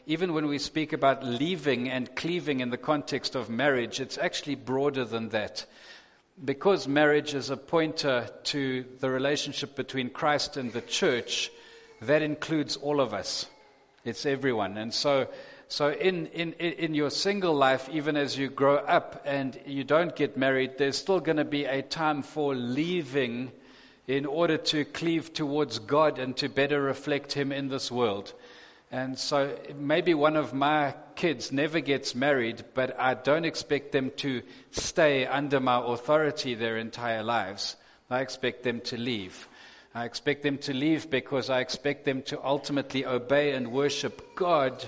even when we speak about leaving and cleaving in the context of marriage, it's actually broader than that. Because marriage is a pointer to the relationship between Christ and the church, that includes all of us. It's everyone. And so in your single life, even as you grow up and you don't get married, there's still going to be a time for leaving in order to cleave towards God and to better reflect Him in this world. And so maybe one of my kids never gets married, but I don't expect them to stay under my authority their entire lives. I expect them to leave. I expect them to leave because I expect them to ultimately obey and worship God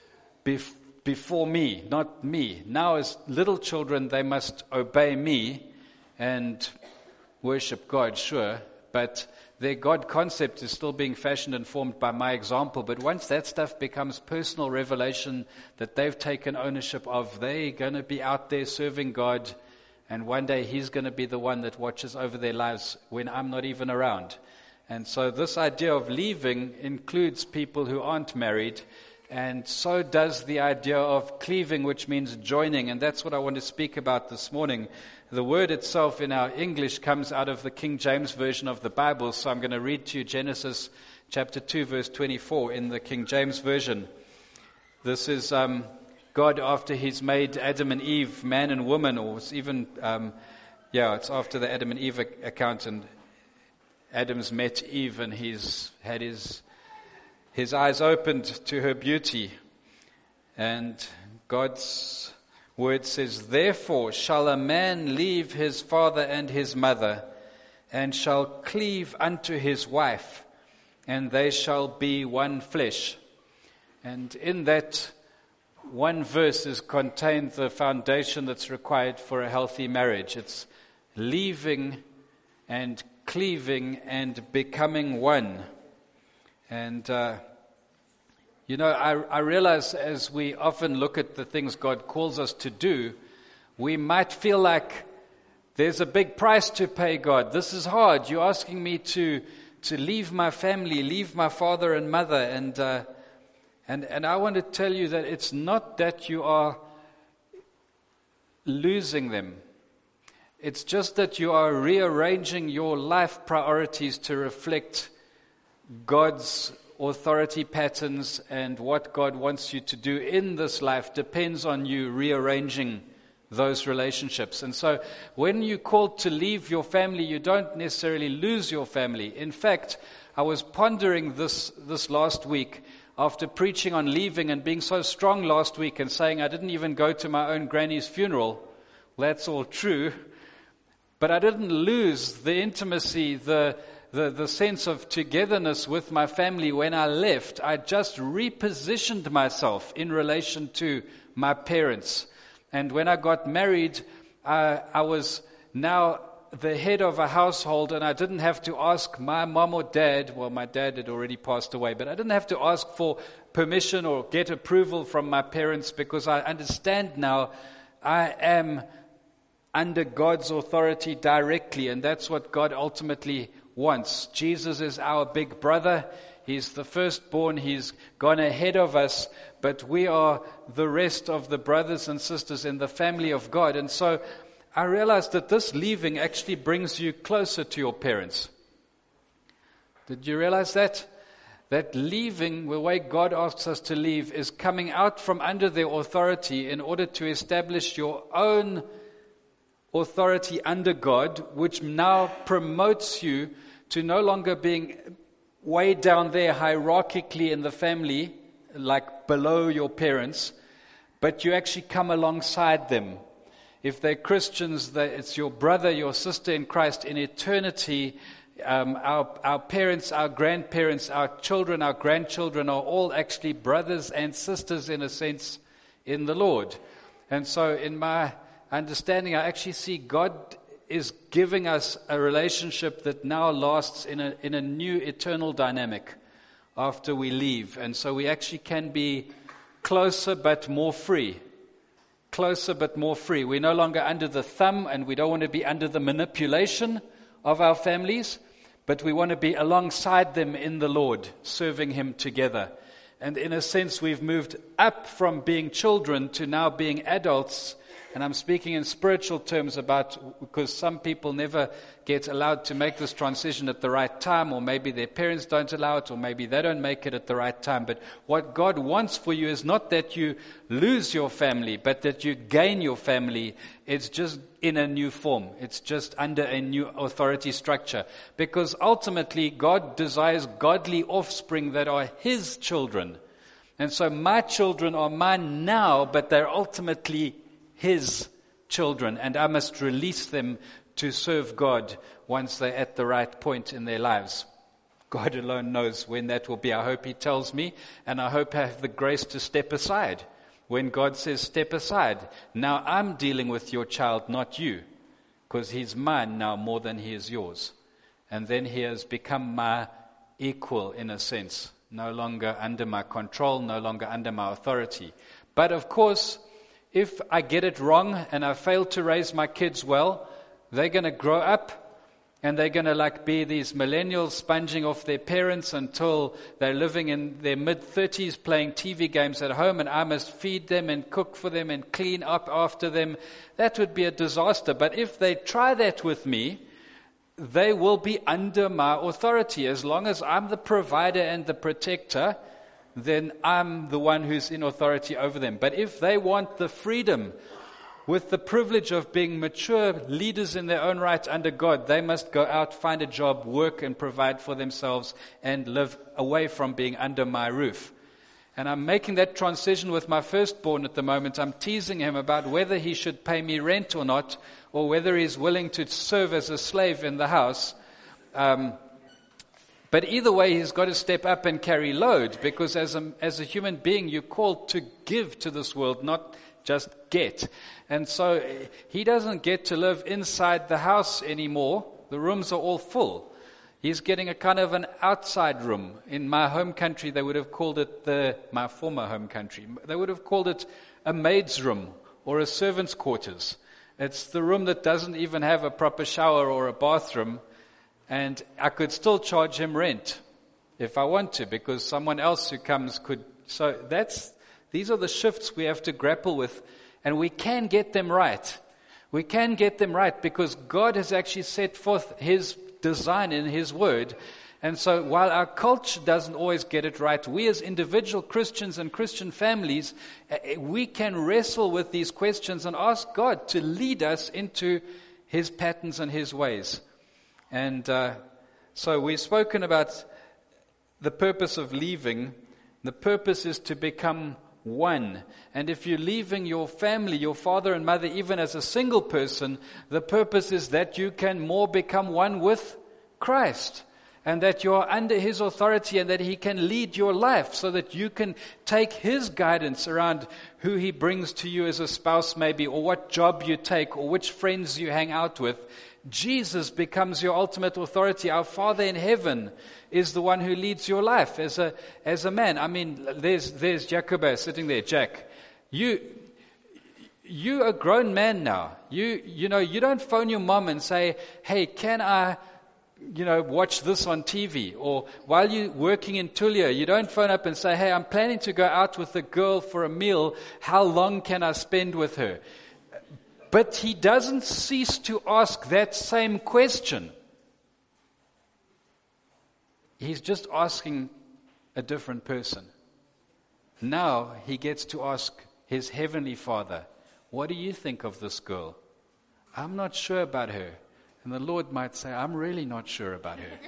before me, not me. Now as little children, they must obey me and worship God, sure, but their God concept is still being fashioned and formed by my example. But once that stuff becomes personal revelation that they've taken ownership of, they're going to be out there serving God, and one day He's going to be the one that watches over their lives when I'm not even around. And so this idea of leaving includes people who aren't married, and so does the idea of cleaving, which means joining. And that's what I want to speak about this morning. The word itself in our English comes out of the King James Version of the Bible. So I'm going to read to you Genesis chapter 2, verse 24 in the King James Version. This is God after He's made Adam and Eve, man and woman, or it's even, it's after the Adam and Eve account. And Adam's met Eve and he's had his eyes opened to her beauty. And God's word says, "Therefore shall a man leave his father and his mother, and shall cleave unto his wife, and they shall be one flesh." And in that one verse is contained the foundation that's required for a healthy marriage. It's leaving and cleaving and becoming one. And I realize as we often look at the things God calls us to do, we might feel like there's a big price to pay, God. This is hard. You're asking me to leave my family, leave my father and mother. And I want to tell you that it's not that you are losing them. It's just that you are rearranging your life priorities to reflect God's authority patterns, and what God wants you to do in this life depends on you rearranging those relationships. And so when you're called to leave your family, you don't necessarily lose your family. In fact, I was pondering this last week after preaching on leaving and being so strong last week and saying I didn't even go to my own granny's funeral. Well, that's all true. But I didn't lose the intimacy, the sense of togetherness with my family when I left. I just repositioned myself in relation to my parents. And when I got married, I was now the head of a household, and I didn't have to ask my mom or dad. Well, my dad had already passed away, but I didn't have to ask for permission or get approval from my parents, because I understand now I am under God's authority directly, and that's what God ultimately wants. Jesus is our big brother. He's the firstborn. He's gone ahead of us, but we are the rest of the brothers and sisters in the family of God. And so I realized that this leaving actually brings you closer to your parents. Did you realize that? That leaving, the way God asks us to leave, is coming out from under their authority in order to establish your own authority under God, which now promotes you to no longer being way down there hierarchically in the family, like below your parents, but you actually come alongside them. If they're Christians, it's your brother, your sister in Christ. In eternity, our parents, our grandparents, our children, our grandchildren are all actually brothers and sisters in a sense in the Lord. And so in my understanding, I actually see God is giving us a relationship that now lasts in a new eternal dynamic after we leave. And so we actually can be closer but more free. Closer but more free. We're no longer under the thumb, and we don't want to be under the manipulation of our families, but we want to be alongside them in the Lord, serving Him together. And in a sense, we've moved up from being children to now being adults. And I'm speaking in spiritual terms because some people never get allowed to make this transition at the right time, or maybe their parents don't allow it, or maybe they don't make it at the right time. But what God wants for you is not that you lose your family, but that you gain your family. It's just in a new form. It's just under a new authority structure. Because ultimately, God desires godly offspring that are His children. And so my children are mine now, but they're ultimately His children, and I must release them to serve God once they're at the right point in their lives. God alone knows when that will be. I hope He tells me, and I hope I have the grace to step aside. When God says, step aside, now I'm dealing with your child, not you, because he's mine now more than he is yours. And then he has become my equal in a sense, no longer under my control, no longer under my authority. But of course, if I get it wrong and I fail to raise my kids well, they're going to grow up and they're going to be these millennials sponging off their parents until they're living in their mid-30s playing TV games at home, and I must feed them and cook for them and clean up after them. That would be a disaster. But if they try that with me, they will be under my authority. As long as I'm the provider and the protector, then I'm the one who's in authority over them. But if they want the freedom with the privilege of being mature leaders in their own right under God, they must go out, find a job, work and provide for themselves and live away from being under my roof. And I'm making that transition with my firstborn at the moment. I'm teasing him about whether he should pay me rent or not, or whether he's willing to serve as a slave in the house. But either way, he's got to step up and carry load, because as a human being, you're called to give to this world, not just get. And so he doesn't get to live inside the house anymore. The rooms are all full. He's getting a kind of an outside room. In my home country, they would have called it my former home country, they would have called it a maid's room or a servant's quarters. It's the room that doesn't even have a proper shower or a bathroom. And I could still charge him rent if I want to, because someone else who comes could. So these are the shifts we have to grapple with, and we can get them right. We can get them right because God has actually set forth His design in His Word. And so while our culture doesn't always get it right, we as individual Christians and Christian families, we can wrestle with these questions and ask God to lead us into His patterns and His ways. And so we've spoken about the purpose of leaving. The purpose is to become one. And if you're leaving your family, your father and mother, even as a single person, the purpose is that you can more become one with Christ. And that you are under His authority and that He can lead your life so that you can take His guidance around who He brings to you as a spouse maybe, or what job you take, or which friends you hang out with. Jesus becomes your ultimate authority. Our Father in heaven is the one who leads your life as a man. I mean, there's Jacobo sitting there. Jack, you're a grown man now. You don't phone your mom and say, "Hey, can I watch this on TV?" Or while you're working in Tulia, you don't phone up and say, "Hey, I'm planning to go out with a girl for a meal. How long can I spend with her?" But he doesn't cease to ask that same question. He's just asking a different person. Now he gets to ask his heavenly Father, "What do you think of this girl? I'm not sure about her." And the Lord might say, "I'm really not sure about her."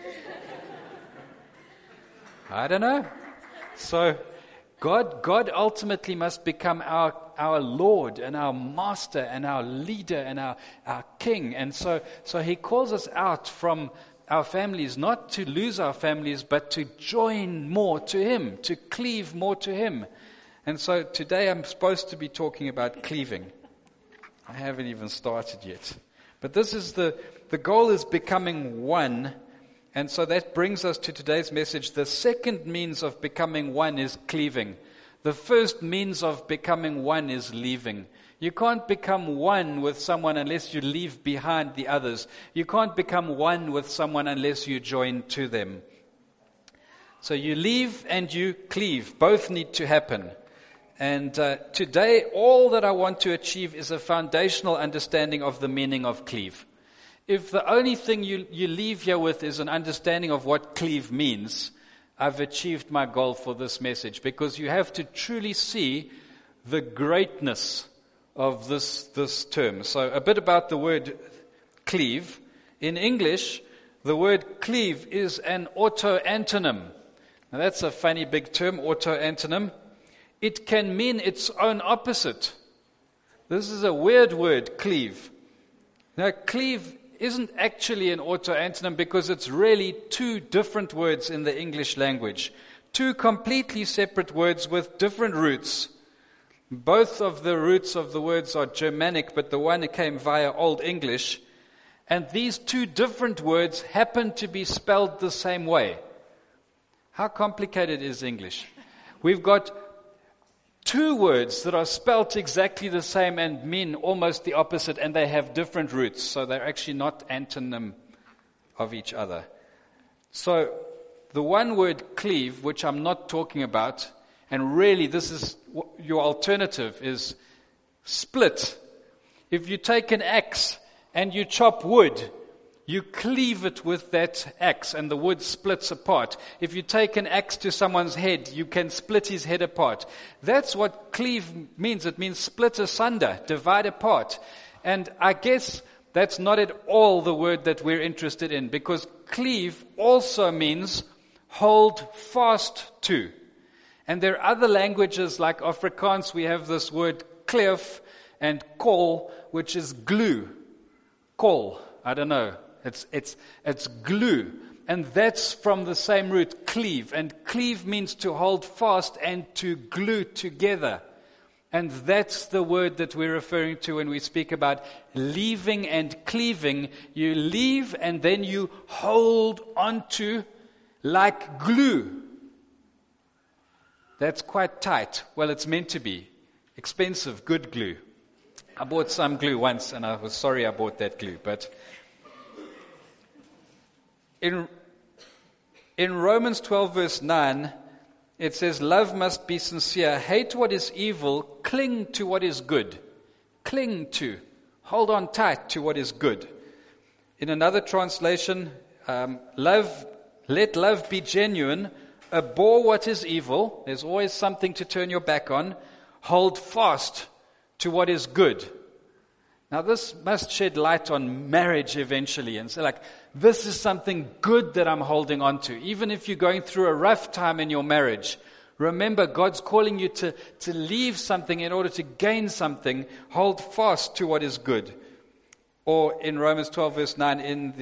I don't know. So God ultimately must become our Lord and our Master and our leader and our King. And so He calls us out from our families, not to lose our families, but to join more to Him, to cleave more to Him. And so today I'm supposed to be talking about cleaving. I haven't even started yet. But this is the goal is becoming one. And so that brings us to today's message. The second means of becoming one is cleaving. The first means of becoming one is leaving. You can't become one with someone unless you leave behind the others. You can't become one with someone unless you join to them. So you leave and you cleave. Both need to happen. And today, all that I want to achieve is a foundational understanding of the meaning of cleave. If the only thing you leave here with is an understanding of what cleave means, I've achieved my goal for this message, because you have to truly see the greatness of this term. So a bit about the word cleave. In English, the word cleave is an autoantonym. Now that's a funny big term, autoantonym. It can mean its own opposite. This is a weird word, cleave. Now, cleave isn't actually an autoantonym because it's really two different words in the English language. Two completely separate words with different roots. Both of the roots of the words are Germanic, but the one came via Old English. And these two different words happen to be spelled the same way. How complicated is English? We've got two words that are spelt exactly the same and mean almost the opposite, and they have different roots, so they're actually not antonym of each other. So the one word cleave, which I'm not talking about, and really this is your alternative, is split. If you take an axe and you chop wood, you cleave it with that axe and the wood splits apart. If you take an axe to someone's head, you can split his head apart. That's what cleave means. It means split asunder, divide apart. And I guess that's not at all the word that we're interested in, because cleave also means hold fast to. And there are other languages like Afrikaans, we have this word kleef and kol, which is glue. Kol, I don't know. It's glue, and that's from the same root, cleave. And cleave means to hold fast and to glue together. And that's the word that we're referring to when we speak about leaving and cleaving. You leave and then you hold onto like glue. That's quite tight. Well, it's meant to be. Expensive, good glue. I bought some glue once and I was sorry I bought that glue, but In Romans 12 verse 9, it says, love must be sincere. Hate what is evil. Cling to what is good. Cling to. Hold on tight to what is good. In another translation, let love be genuine. Abhor what is evil. There's always something to turn your back on. Hold fast to what is good. Now this must shed light on marriage eventually and say this is something good that I'm holding on to. Even if you're going through a rough time in your marriage, remember God's calling you to leave something in order to gain something. Hold fast to what is good. Or in Romans 12 verse 9 in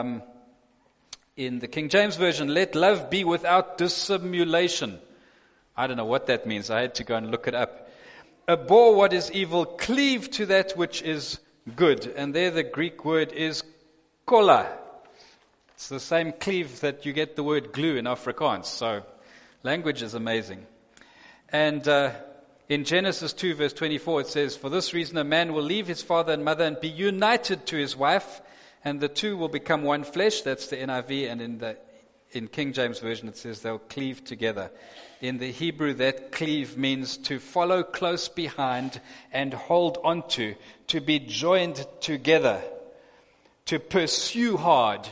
the King James Version, let love be without dissimulation. I don't know what that means. I had to go and look it up. Abhor what is evil, cleave to that which is good. And there the Greek word is kola. It's the same cleave that you get the word glue in Afrikaans. So language is amazing. And in Genesis 2 verse 24 it says, for this reason a man will leave his father and mother and be united to his wife, and the two will become one flesh. That's the NIV. And in King James Version it says they'll cleave together. In the Hebrew, that cleave means to follow close behind and hold onto, to be joined together, to pursue hard,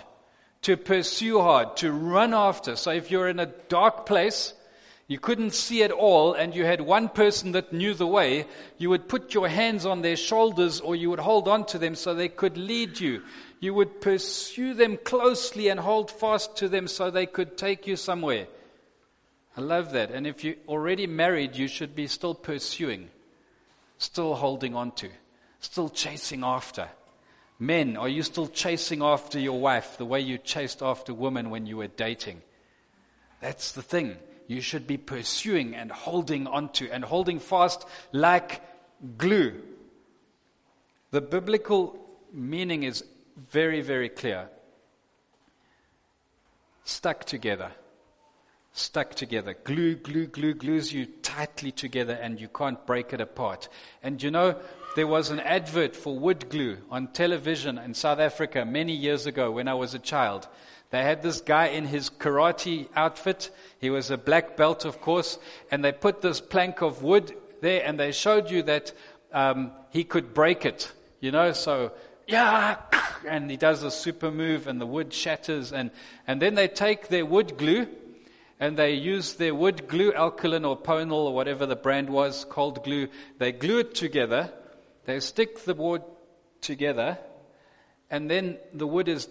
to run after. So if you're in a dark place, you couldn't see it all, and you had one person that knew the way, you would put your hands on their shoulders or you would hold on to them so they could lead you. You would pursue them closely and hold fast to them so they could take you somewhere. I love that. And if you're already married, you should be still pursuing, still holding on to, still chasing after. Men, are you still chasing after your wife the way you chased after women when you were dating? That's the thing. You should be pursuing and holding on to and holding fast like glue. The biblical meaning is very, very clear. Stuck together. Stuck together. Glue glues you tightly together and you can't break it apart. And you know, there was an advert for wood glue on television in South Africa many years ago when I was a child. They had this guy in his karate outfit. He was a black belt, of course, and they put this plank of wood there, and they showed you that he could break it, so, yeah, and he does a super move, and the wood shatters, and then they take their wood glue, and they use their wood glue, Alkaline or Ponal or whatever the brand was, cold glue. They glue it together, they stick the wood together, and then the wood is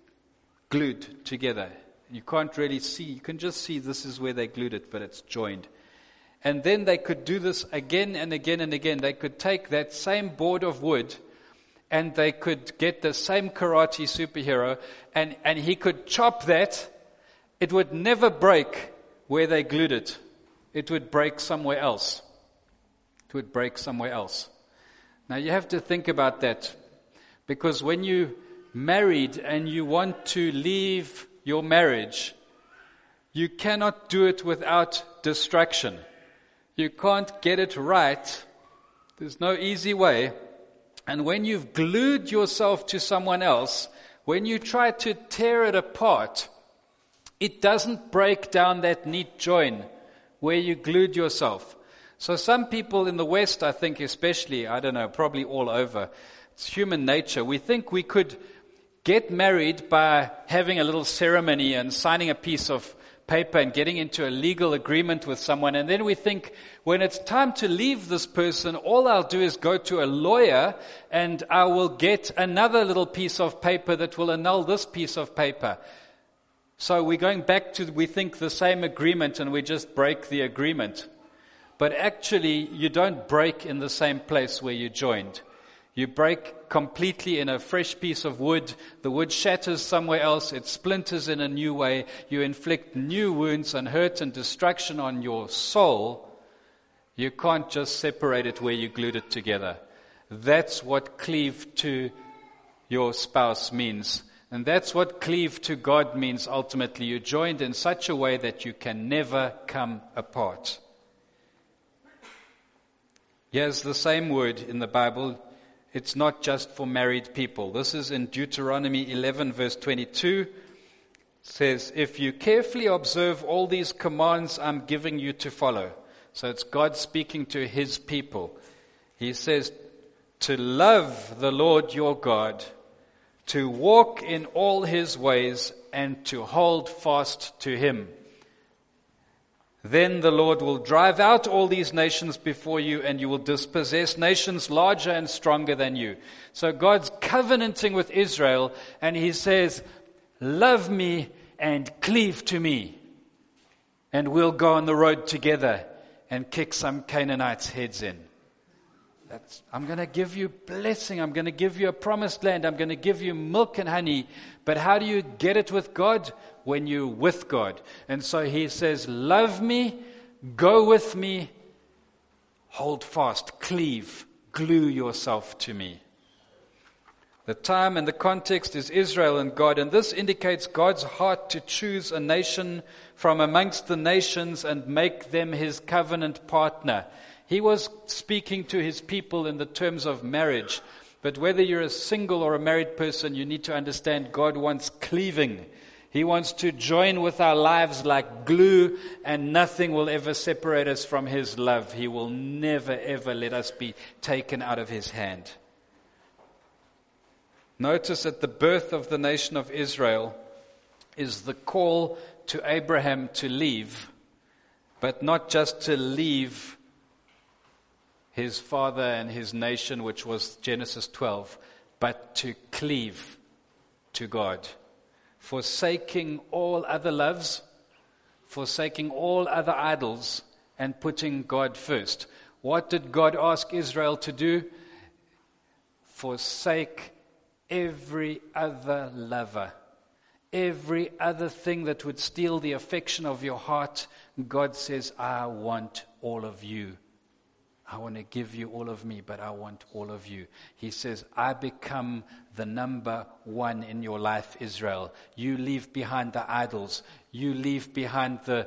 glued together. You can't really see, you can just see this is where they glued it, but it's joined. And then they could do this again and again and again. They could take that same board of wood and they could get the same karate superhero and he could chop that. It would never break where they glued it. It would break somewhere else. It would break somewhere else. Now you have to think about that, because when you married and you want to leave your marriage, you cannot do it without distraction. You can't get it right. There's no easy way. And when you've glued yourself to someone else, when you try to tear it apart, it doesn't break down that neat join where you glued yourself. So some people in the West, I think especially, I don't know, probably all over, it's human nature. We think we could get married by having a little ceremony and signing a piece of paper and getting into a legal agreement with someone. And then we think, when it's time to leave this person, all I'll do is go to a lawyer and I will get another little piece of paper that will annul this piece of paper. So we're going back to, we think, the same agreement, and we just break the agreement. But actually, you don't break in the same place where you joined. You break completely in a fresh piece of wood. The wood shatters somewhere else. It splinters in a new way. You inflict new wounds and hurt and destruction on your soul. You can't just separate it where you glued it together. That's what cleave to your spouse means. And that's what cleave to God means ultimately. You're joined in such a way that you can never come apart. Here's the same word in the Bible. It's not just for married people. This is in Deuteronomy 11 verse 22. It says, if you carefully observe all these commands I'm giving you to follow. So it's God speaking to his people. He says, to love the Lord your God, to walk in all his ways, and to hold fast to him. Then the Lord will drive out all these nations before you, and you will dispossess nations larger and stronger than you. So God's covenanting with Israel, and he says, love me and cleave to me, and we'll go on the road together and kick some Canaanites' heads in. I'm going to give you blessing. I'm going to give you a promised land. I'm going to give you milk and honey. But how do you get it with God? When you're with God. And so he says, love me, go with me, hold fast, cleave, glue yourself to me. The time and the context is Israel and God. And this indicates God's heart to choose a nation from amongst the nations and make them his covenant partner. He was speaking to his people in the terms of marriage. But whether you're a single or a married person, you need to understand God wants cleaving. He wants to join with our lives like glue, and nothing will ever separate us from his love. He will never, ever let us be taken out of his hand. Notice that the birth of the nation of Israel is the call to Abraham to leave, but not just to leave his father and his nation, which was Genesis 12, but to cleave to God. Forsaking all other loves, forsaking all other idols, and putting God first. What did God ask Israel to do? Forsake every other lover, every other thing that would steal the affection of your heart. God says, I want all of you. I want to give you all of me, but I want all of you. He says, I become the number one in your life, Israel. You leave behind the idols. You leave behind the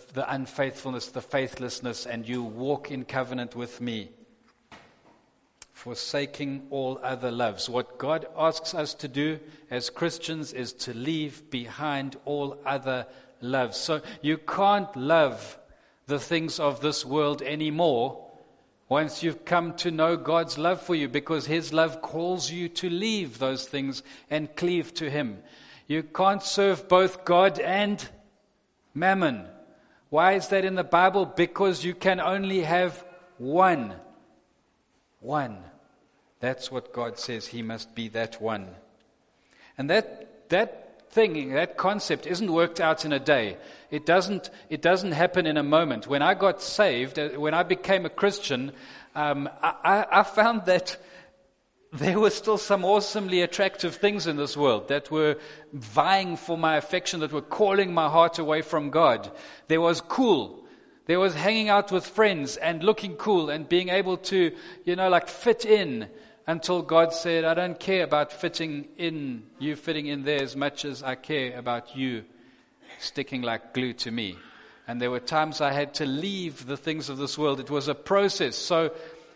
unfaithfulness, the faithlessness, and you walk in covenant with me. forsaking all other loves. What God asks us to do as Christians is to leave behind all other loves. So you can't love the things of this world anymore once you've come to know God's love for you, because His love calls you to leave those things and cleave to Him. You can't serve both God and mammon. Why is that in the Bible? Because you can only have one. One. That's what God says. He must be that one. And that thing, that concept isn't worked out in a day. It doesn't happen in a moment. When I got saved, when I became a Christian, I found that there were still some awesomely attractive things in this world that were vying for my affection, that were calling my heart away from God. There was cool. There was hanging out with friends and looking cool and being able to, fit in, until God said, I don't care about fitting in there as much as I care about you sticking like glue to me. And there were times I had to leave the things of this world. It was a process. So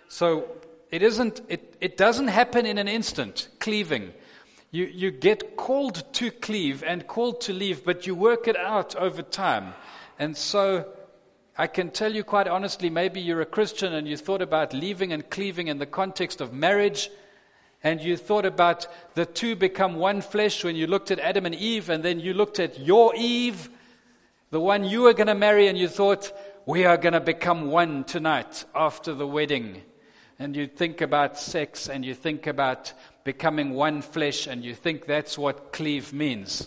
it doesn't happen in an instant, cleaving. You get called to cleave and called to leave, but you work it out over time. And so I can tell you quite honestly, maybe you're a Christian and you thought about leaving and cleaving in the context of marriage, and you thought about the two become one flesh when you looked at Adam and Eve, and then you looked at your Eve, the one you were going to marry, and you thought, we are going to become one tonight after the wedding. And you think about sex, and you think about becoming one flesh, and you think that's what cleave means.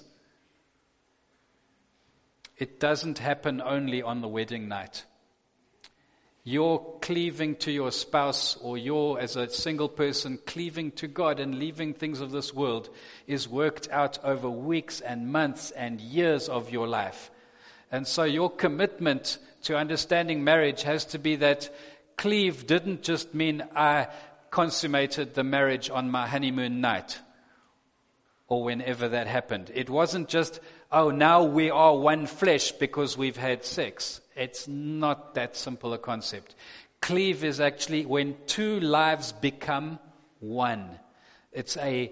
It doesn't happen only on the wedding night. Your cleaving to your spouse, or your, as a single person, cleaving to God and leaving things of this world is worked out over weeks and months and years of your life. And so your commitment to understanding marriage has to be that cleave didn't just mean I consummated the marriage on my honeymoon night or whenever that happened. It wasn't just, now we are one flesh because we've had sex. It's not that simple a concept. Cleave is actually when two lives become one. It's a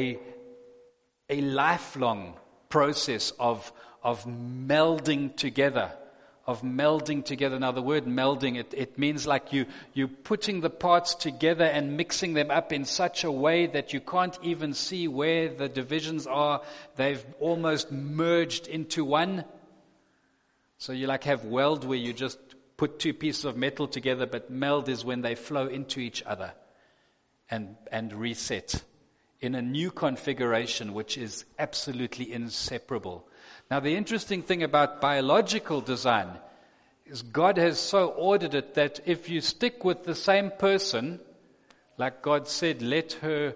lifelong process of melding together. Now the word melding, it means like you putting the parts together and mixing them up in such a way that you can't even see where the divisions are. They've almost merged into one. So you have weld, where you just put two pieces of metal together, but meld is when they flow into each other and reset in a new configuration, which is absolutely inseparable. Now, the interesting thing about biological design is God has so ordered it that if you stick with the same person, like God said, let her,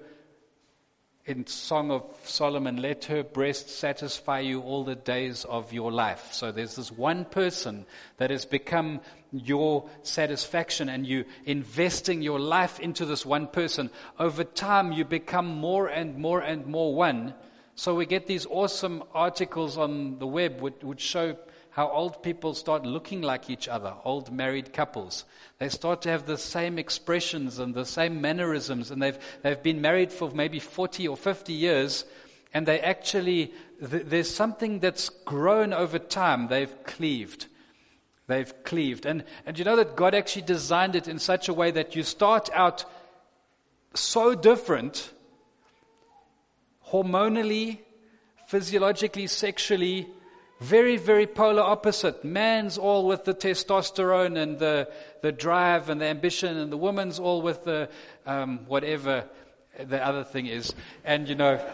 in Song of Solomon, let her breast satisfy you all the days of your life. So there's this one person that has become your satisfaction, and you investing your life into this one person. Over time, you become more and more and more one. So we get these awesome articles on the web which show how old people start looking like each other, old married couples. They start to have the same expressions and the same mannerisms, and they've been married for maybe 40 or 50 years, and they actually, there's something that's grown over time. They've cleaved. And you know that God actually designed it in such a way that you start out so different, hormonally, physiologically, sexually, very, very polar opposite. Man's all with the testosterone and the drive and the ambition, and the woman's all with the whatever the other thing is. And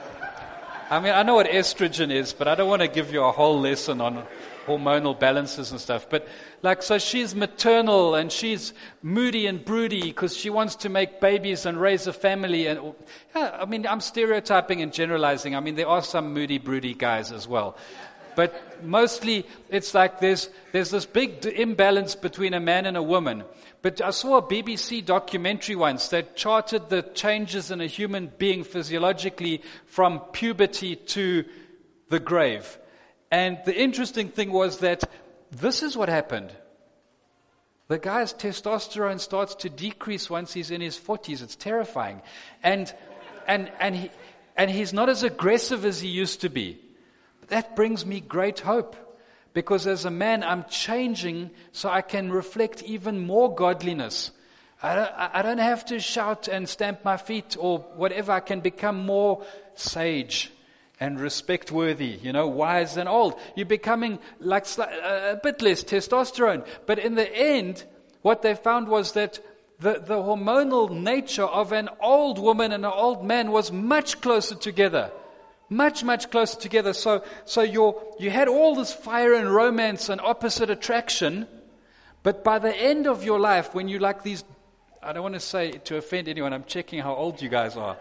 I know what estrogen is, but I don't want to give you a whole lesson on hormonal balances and stuff. But so she's maternal and she's moody and broody because she wants to make babies and raise a family. And I'm stereotyping and generalizing. There are some moody, broody guys as well. But mostly it's like there's this big imbalance between a man and a woman. But I saw a BBC documentary once that charted the changes in a human being physiologically from puberty to the grave. And the interesting thing was that this is what happened. The guy's testosterone starts to decrease once he's in his 40s. It's terrifying. And he's not as aggressive as he used to be. But that brings me great hope. Because as a man, I'm changing so I can reflect even more godliness. I don't have to shout and stamp my feet or whatever. I can become more sage and respect-worthy, wise and old. You're becoming like a bit less testosterone. But in the end, what they found was that the hormonal nature of an old woman and an old man was much closer together. Much, much closer together. So you had all this fire and romance and opposite attraction, but by the end of your life, when you like these, I don't want to say to offend anyone, I'm checking how old you guys are.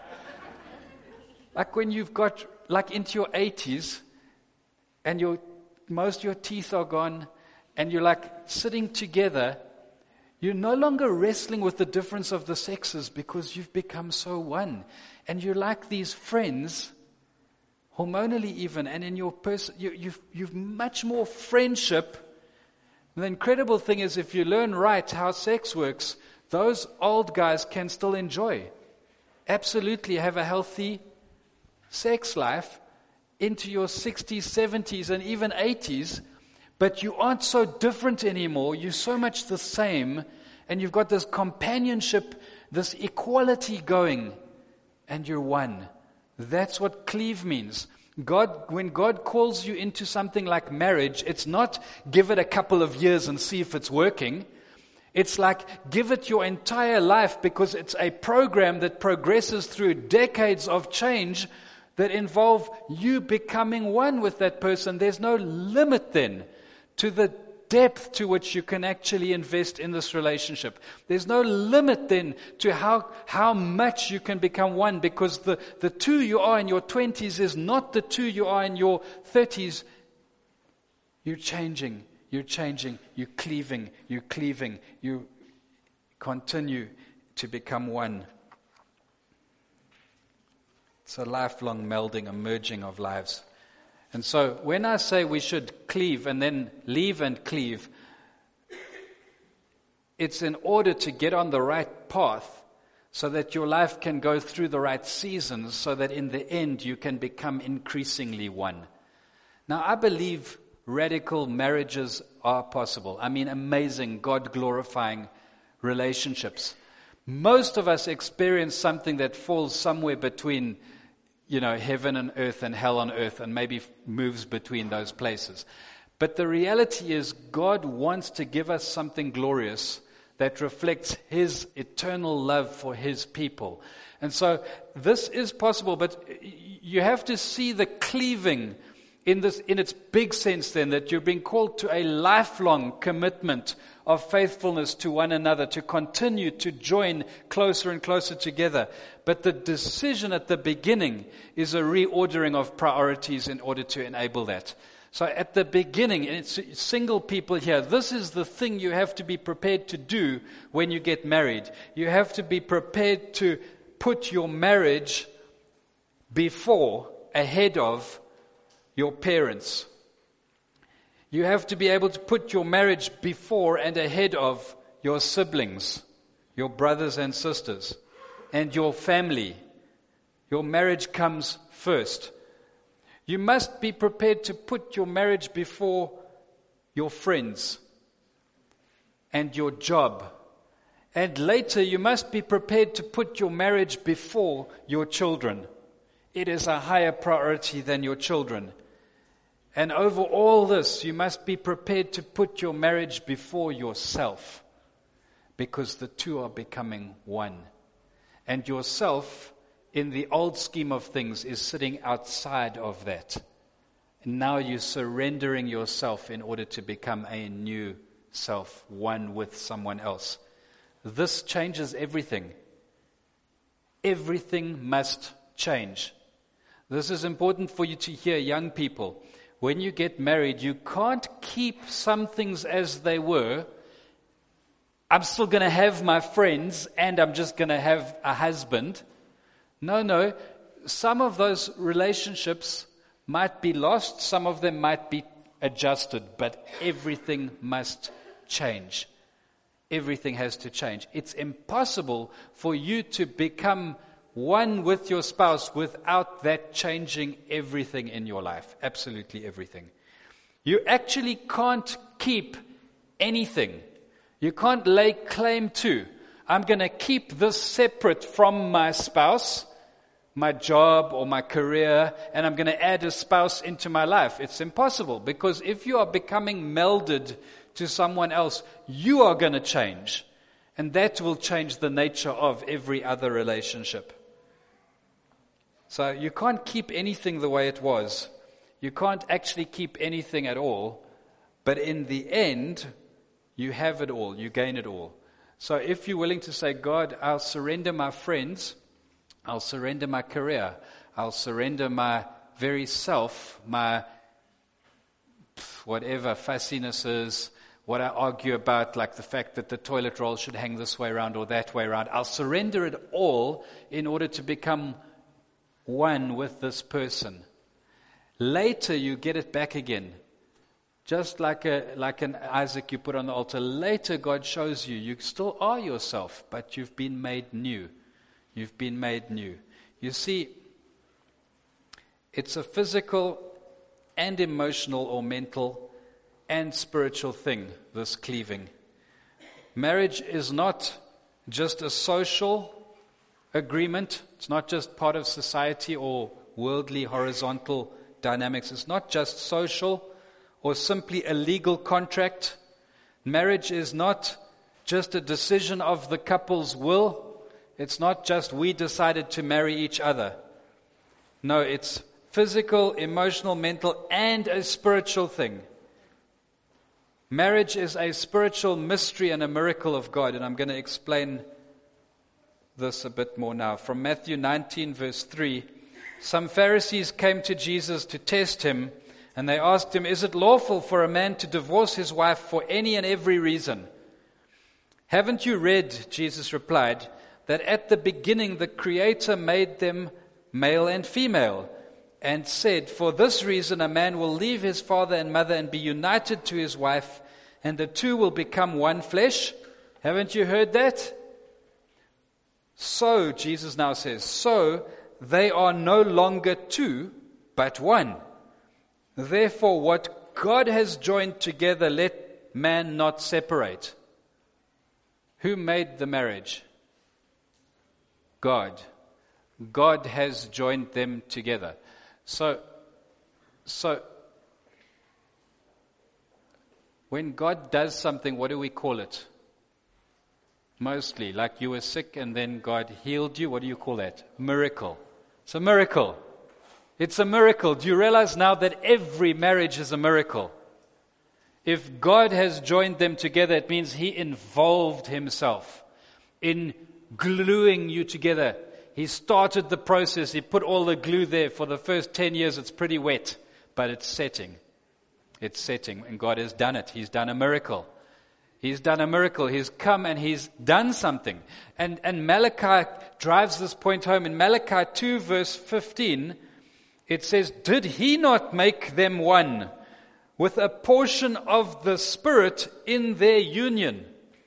Like when you've got like into your 80s and most of your teeth are gone and you're like sitting together, you're no longer wrestling with the difference of the sexes because you've become so one. And you're like these friends, hormonally even, and in your person, you've much more friendship. And the incredible thing is if you learn right how sex works, those old guys can still enjoy. Absolutely have a healthy sex life into your 60s, 70s, and even 80s, but you aren't so different anymore. You're so much the same, and you've got this companionship, this equality going, and you're one. That's what cleave means. When God calls you into something like marriage, it's not give it a couple of years and see if it's working. It's like give it your entire life, because it's a program that progresses through decades of change that involve you becoming one with that person. There's no limit then to the depth to which you can actually invest in this relationship. There's no limit then to how much you can become one, because the two you are in your 20s is not the two you are in your 30s. You're changing, you're cleaving, you continue to become one. It's a lifelong melding, a merging of lives. And so when I say we should cleave and then leave and cleave, it's in order to get on the right path so that your life can go through the right seasons, so that in the end you can become increasingly one. Now, I believe radical marriages are possible. I mean, amazing, God-glorifying relationships. Most of us experience something that falls somewhere between heaven and earth and hell on earth, and maybe moves between those places. But the reality is God wants to give us something glorious that reflects His eternal love for His people. And so this is possible, but you have to see the cleaving in its big sense then, that you're being called to a lifelong commitment of faithfulness to one another, to continue to join closer and closer together. But the decision at the beginning is a reordering of priorities in order to enable that. So at the beginning, and it's single people here, this is the thing you have to be prepared to do when you get married. You have to be prepared to put your marriage ahead of your parents. You have to be able to put your marriage before and ahead of your siblings, your brothers and sisters, and your family. Your marriage comes first. You must be prepared to put your marriage before your friends and your job. And later, you must be prepared to put your marriage before your children. It is a higher priority than your children. And over all this, you must be prepared to put your marriage before yourself, because the two are becoming one. And yourself, in the old scheme of things, is sitting outside of that. And now you're surrendering yourself in order to become a new self, one with someone else. This changes everything. Everything must change. This is important for you to hear, young people. When you get married, you can't keep some things as they were. I'm still going to have my friends and I'm just going to have a husband. No. Some of those relationships might be lost. Some of them might be adjusted. But everything must change. everything has to change. It's impossible for you to become one with your spouse without that changing everything in your life. Absolutely everything. You actually can't keep anything. You can't lay claim to, I'm going to keep this separate from my spouse, my job or my career, and I'm going to add a spouse into my life. It's impossible, because if you are becoming melded to someone else, you are going to change. And that will change the nature of every other relationship. So you can't keep anything the way it was. You can't actually keep anything at all. But in the end, you have it all. You gain it all. So if you're willing to say, God, I'll surrender my friends, I'll surrender my career, I'll surrender my very self, my whatever fussinesses, what I argue about, like the fact that the toilet roll should hang this way around or that way around. I'll surrender it all in order to become one with this person. Later, you get it back again. Just like an Isaac you put on the altar. Later, God shows you, you still are yourself, but you've been made new. You've been made new. You see, it's a physical and emotional or mental and spiritual thing, this cleaving. Marriage is not just a social agreement. It's not just part of society or worldly horizontal dynamics. It's not just social or simply a legal contract. Marriage is not just a decision of the couple's will. It's not just we decided to marry each other. No, it's physical, emotional, mental, and a spiritual thing. Marriage is a spiritual mystery and a miracle of God, and I'm going to explain this a bit more now. From Matthew 19, verse 3, some Pharisees came to Jesus to test him, and they asked him, is it lawful for a man to divorce his wife for any and every reason? Haven't you read, Jesus replied, that at the beginning the Creator made them male and female, and said, for this reason a man will leave his father and mother and be united to his wife, and the two will become one flesh? Haven't you heard that? So, Jesus now says, so they are no longer two, but one. Therefore, what God has joined together, let man not separate. Who made the marriage? God. God has joined them together. So when God does something, what do we call it? Mostly, like you were sick and then God healed you. What do you call that? Miracle. It's a miracle. It's a miracle. Do you realize now that every marriage is a miracle? If God has joined them together, it means He involved Himself in gluing you together. He started the process. He put all the glue there. For the first 10 years, it's pretty wet, but it's setting. It's setting, and God has done it. He's done a miracle. He's done a miracle. He's come and He's done something. And Malachi drives this point home. In Malachi 2, verse 15, it says, did He not make them one with a portion of the Spirit in their union?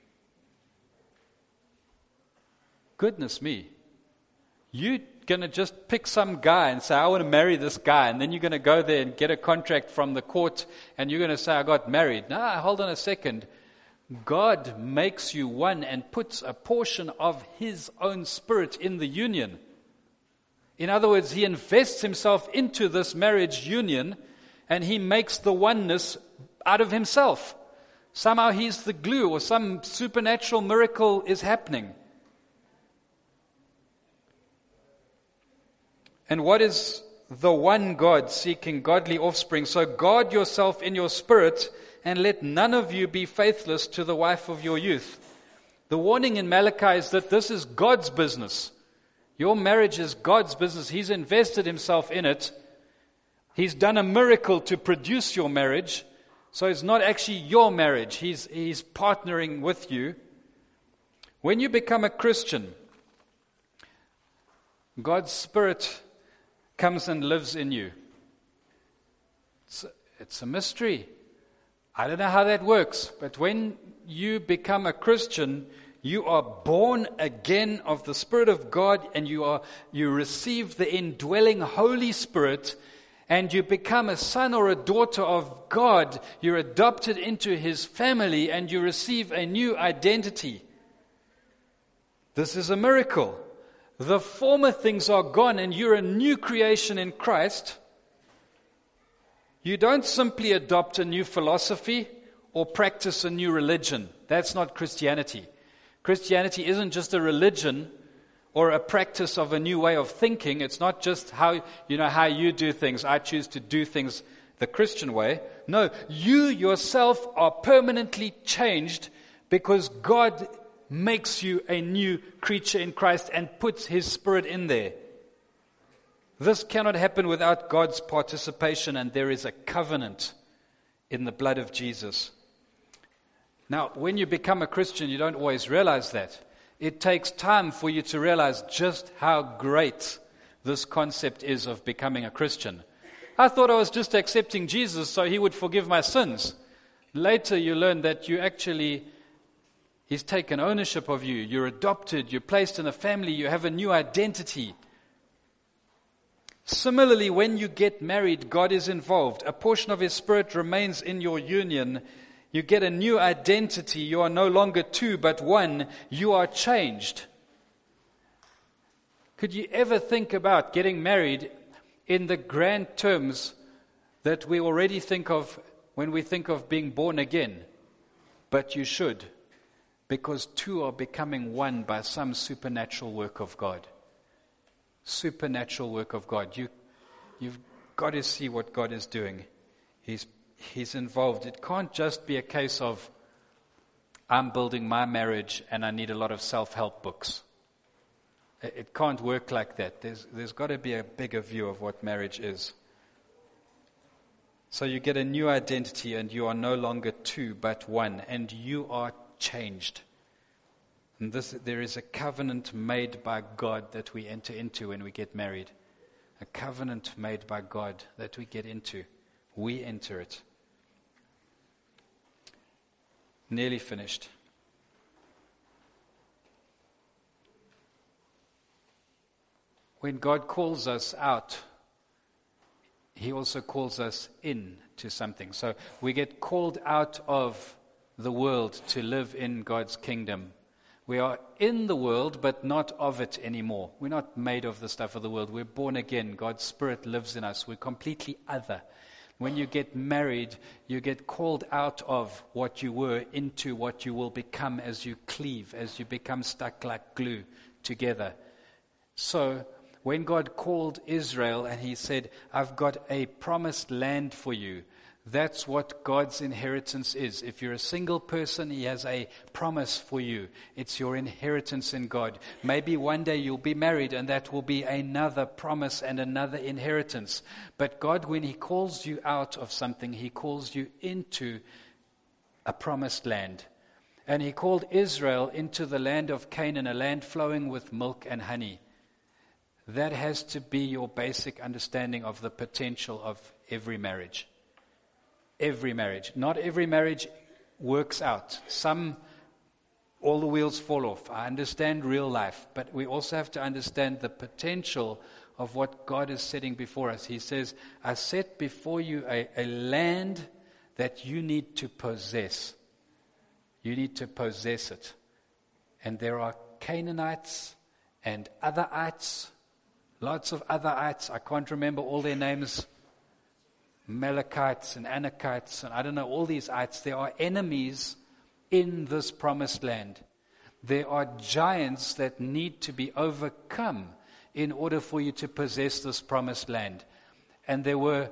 Goodness me. You're going to just pick some guy and say, I want to marry this guy. And then you're going to go there and get a contract from the court and you're going to say, I got married. No, hold on a second. God makes you one and puts a portion of His own Spirit in the union. In other words, He invests Himself into this marriage union and He makes the oneness out of Himself. Somehow He's the glue, or some supernatural miracle is happening. And what is the one God seeking godly offspring? So guard yourself in your spirit, and let none of you be faithless to the wife of your youth. The warning in Malachi is that this is God's business. Your marriage is God's business. He's invested Himself in it. He's done a miracle to produce your marriage. So it's not actually your marriage. He's partnering with you. When you become a Christian, God's Spirit comes and lives in you. It's a mystery. I don't know how that works, but when you become a Christian, you are born again of the Spirit of God, and you receive the indwelling Holy Spirit, and you become a son or a daughter of God. You're adopted into His family, and you receive a new identity. This is a miracle. The former things are gone, and you're a new creation in Christ. You don't simply adopt a new philosophy or practice a new religion. That's not Christianity. Christianity isn't just a religion or a practice of a new way of thinking. It's not just how you do things. I choose to do things the Christian way. No, you yourself are permanently changed because God makes you a new creature in Christ and puts His Spirit in there. This cannot happen without God's participation, and there is a covenant in the blood of Jesus. Now, when you become a Christian, you don't always realize that. It takes time for you to realize just how great this concept is of becoming a Christian. I thought I was just accepting Jesus so He would forgive my sins. Later you learn that He's taken ownership of you. You're adopted. You're placed in a family. You have a new identity. Similarly, when you get married, God is involved. A portion of His Spirit remains in your union. You get a new identity. You are no longer two, but one. You are changed. Could you ever think about getting married in the grand terms that we already think of when we think of being born again? But you should, because two are becoming one by some supernatural work of God. Supernatural work of God. You've got to see what God is doing. He's involved. It can't just be a case of, I'm building my marriage and I need a lot of self-help books. It can't work like that. There's got to be a bigger view of what marriage is. So you get a new identity, and you are no longer two but one, and you are changed. And there is a covenant made by God that we enter into when we get married. A covenant made by God that we get into. We enter it. Nearly finished. When God calls us out, He also calls us in to something. So we get called out of the world to live in God's kingdom. We are in the world, but not of it anymore. We're not made of the stuff of the world. We're born again. God's Spirit lives in us. We're completely other. When you get married, you get called out of what you were into what you will become as you cleave, as you become stuck like glue together. So, when God called Israel and He said, I've got a promised land for you, that's what God's inheritance is. If you're a single person, He has a promise for you. It's your inheritance in God. Maybe one day you'll be married, and that will be another promise and another inheritance. But God, when He calls you out of something, He calls you into a promised land. And He called Israel into the land of Canaan, a land flowing with milk and honey. That has to be your basic understanding of the potential of every marriage. Every marriage. Not every marriage works out. All the wheels fall off. I understand real life, but we also have to understand the potential of what God is setting before us. He says, I set before you a land that you need to possess. You need to possess it. And there are Canaanites and otherites, lots of otherites. I can't remember all their names. Amalekites and Anakites, and I don't know, all these ites. There are enemies in this promised land. There are giants that need to be overcome in order for you to possess this promised land. And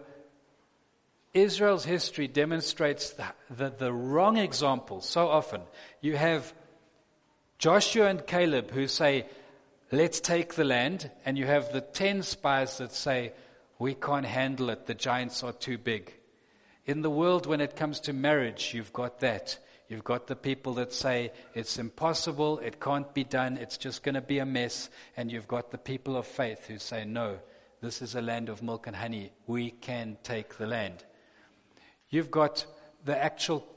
Israel's history demonstrates the wrong example so often. You have Joshua and Caleb who say, let's take the land, and you have the 10 spies that say, we can't handle it. The giants are too big. In the world, when it comes to marriage, you've got that. You've got the people that say it's impossible, it can't be done, it's just going to be a mess. And you've got the people of faith who say, no, this is a land of milk and honey. We can take the land. You've got the actual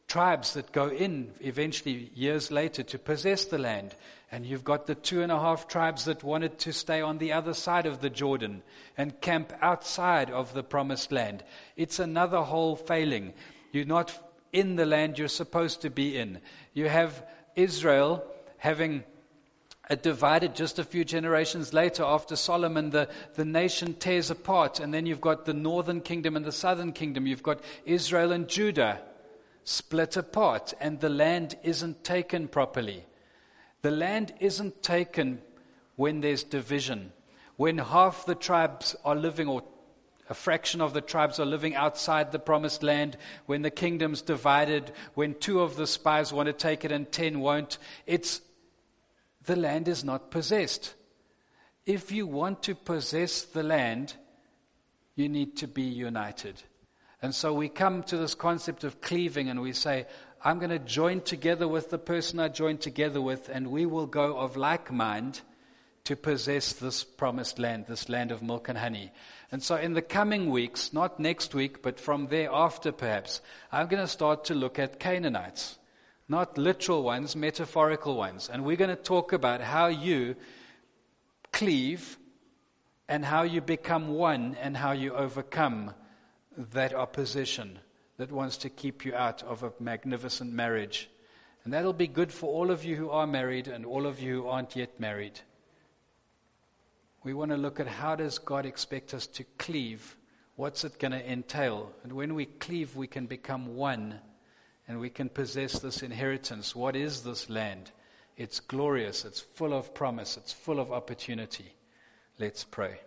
tribes that go in eventually years later to possess the land. And you've got the 2.5 tribes that wanted to stay on the other side of the Jordan and camp outside of the promised land. It's another whole failing. You're not in the land you're supposed to be in. You have Israel having divided just a few generations later after Solomon. The nation tears apart, and then you've got the northern kingdom and the southern kingdom. You've got Israel and Judah split apart, and the land isn't taken properly. The land isn't taken when there's division. When half the tribes are living, or a fraction of the tribes are living outside the promised land, when the kingdom's divided, when 2 of the spies want to take it and 10 won't, the land is not possessed. If you want to possess the land, you need to be united. And so we come to this concept of cleaving, and we say, I'm going to join together with the person I joined together with, and we will go of like mind to possess this promised land, this land of milk and honey. And so in the coming weeks, not next week, but from thereafter perhaps, I'm going to start to look at Canaanites. Not literal ones, metaphorical ones. And we're going to talk about how you cleave and how you become one and how you overcome that opposition that wants to keep you out of a magnificent marriage. And that'll be good for all of you who are married and all of you who aren't yet married. We want to look at how does God expect us to cleave? What's it going to entail? And when we cleave, we can become one and we can possess this inheritance. What is this land? It's glorious. It's full of promise. It's full of opportunity. Let's pray.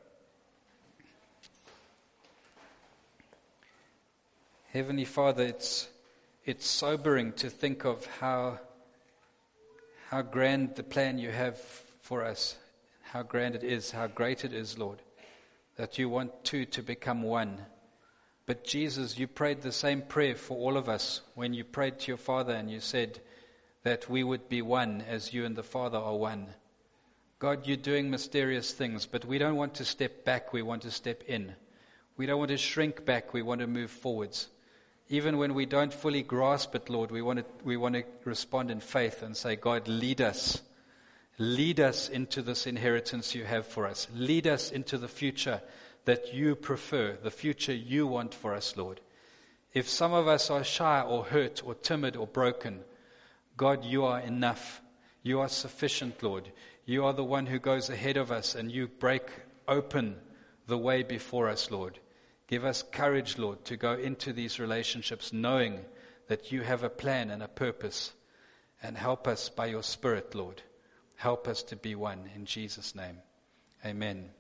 Heavenly Father, it's sobering to think of how grand the plan you have for us, how grand it is, how great it is, Lord, that you want 2 to become 1. But Jesus, you prayed the same prayer for all of us when you prayed to your Father and you said that we would be one as you and the Father are one. God, you're doing mysterious things, but we don't want to step back, we want to step in. We don't want to shrink back, we want to move forwards. Even when we don't fully grasp it, Lord, we want to respond in faith and say, God, lead us. Lead us into this inheritance you have for us. Lead us into the future that you prefer, the future you want for us, Lord. If some of us are shy or hurt or timid or broken, God, you are enough. You are sufficient, Lord. You are the one who goes ahead of us and you break open the way before us, Lord. Give us courage, Lord, to go into these relationships knowing that you have a plan and a purpose. And help us by your Spirit, Lord. Help us to be one in Jesus' name. Amen.